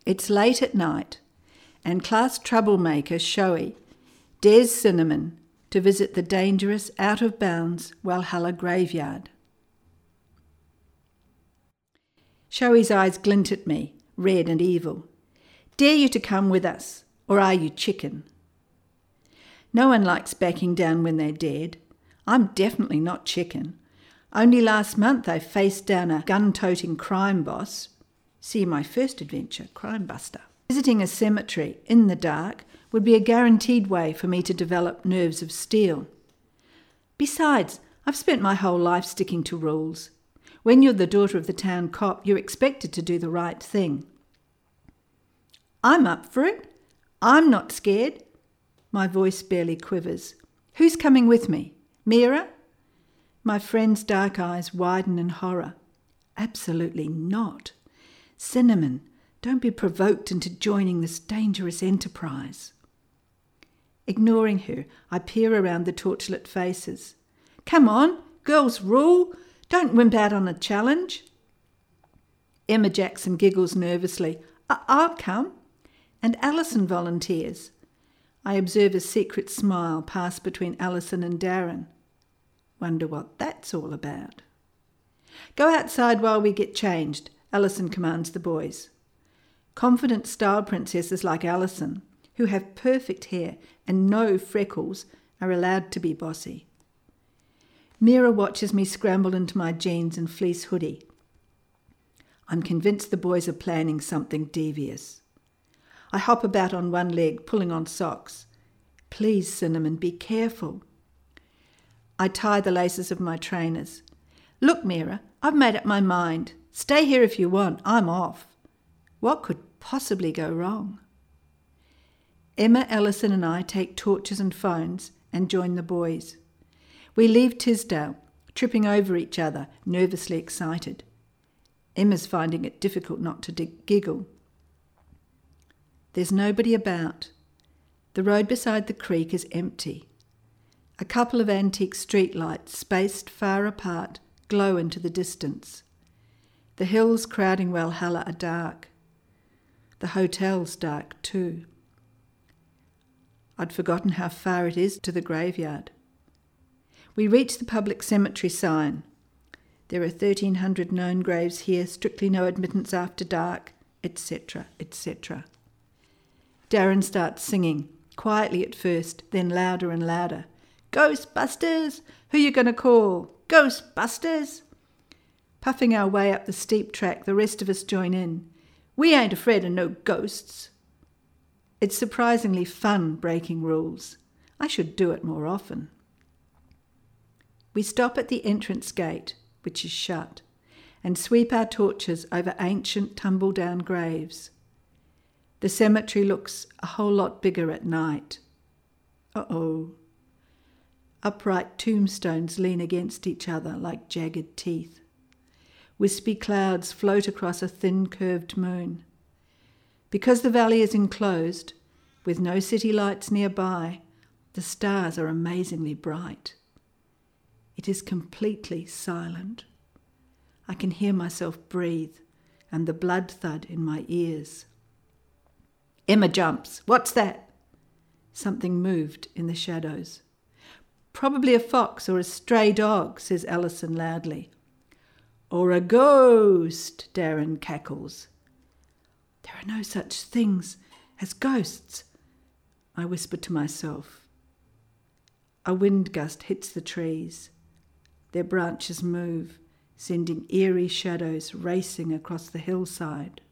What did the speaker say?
It's late at night, and class troublemaker Shoei dares Cinnamon to visit the dangerous, out-of-bounds Walhalla graveyard. Shoei's eyes glint at me, red and evil. Dare you to come with us, or are you chicken? No one likes backing down when they're dead. I'm definitely not chicken. Only last month I faced down a gun-toting crime boss. See my first adventure, Crime Buster. Visiting a cemetery in the dark would be a guaranteed way for me to develop nerves of steel. Besides, I've spent my whole life sticking to rules. When you're the daughter of the town cop, you're expected to do the right thing. I'm up for it. I'm not scared. My voice barely quivers. Who's coming with me? Mira? My friend's dark eyes widen in horror. Absolutely not. Cinnamon, don't be provoked into joining this dangerous enterprise. Ignoring her, I peer around the torchlit faces. Come on, girls rule. Don't wimp out on a challenge. Emma Jackson giggles nervously. I'll come. And Alison volunteers. I observe a secret smile pass between Alison and Darren. Wonder what that's all about. Go outside while we get changed, Alison commands the boys. Confident style princesses like Alison, who have perfect hair and no freckles, are allowed to be bossy. Mira watches me scramble into my jeans and fleece hoodie. I'm convinced the boys are planning something devious. I hop about on one leg, pulling on socks. Please, Cinnamon, be careful. I tie the laces of my trainers. Look, Mira, I've made up my mind. Stay here if you want. I'm off. What could possibly go wrong? Emma, Alison and I take torches and phones and join the boys. We leave Tisdale, tripping over each other, nervously excited. Emma's finding it difficult not to giggle. There's nobody about. The road beside the creek is empty. A couple of antique streetlights, spaced far apart, glow into the distance. The hills crowding Walhalla are dark. The hotel's dark too. I'd forgotten how far it is to the graveyard. We reach the public cemetery sign. There are 1,300 known graves here, strictly no admittance after dark, etc., etc. Darren starts singing, quietly at first, then louder and louder. Ghostbusters! Who you gonna call? Ghostbusters! Puffing our way up the steep track, the rest of us join in. We ain't afraid of no ghosts. It's surprisingly fun breaking rules. I should do it more often. We stop at the entrance gate, which is shut, and sweep our torches over ancient tumble-down graves. The cemetery looks a whole lot bigger at night. Uh-oh. Upright tombstones lean against each other like jagged teeth. Wispy clouds float across a thin curved moon. Because the valley is enclosed, with no city lights nearby, the stars are amazingly bright. It is completely silent. I can hear myself breathe and the blood thud in my ears. Emma jumps. What's that? Something moved in the shadows. Probably a fox or a stray dog, says Alison loudly. Or a ghost, Darren cackles. There are no such things as ghosts, I whisper to myself. A wind gust hits the trees. Their branches move, sending eerie shadows racing across the hillside.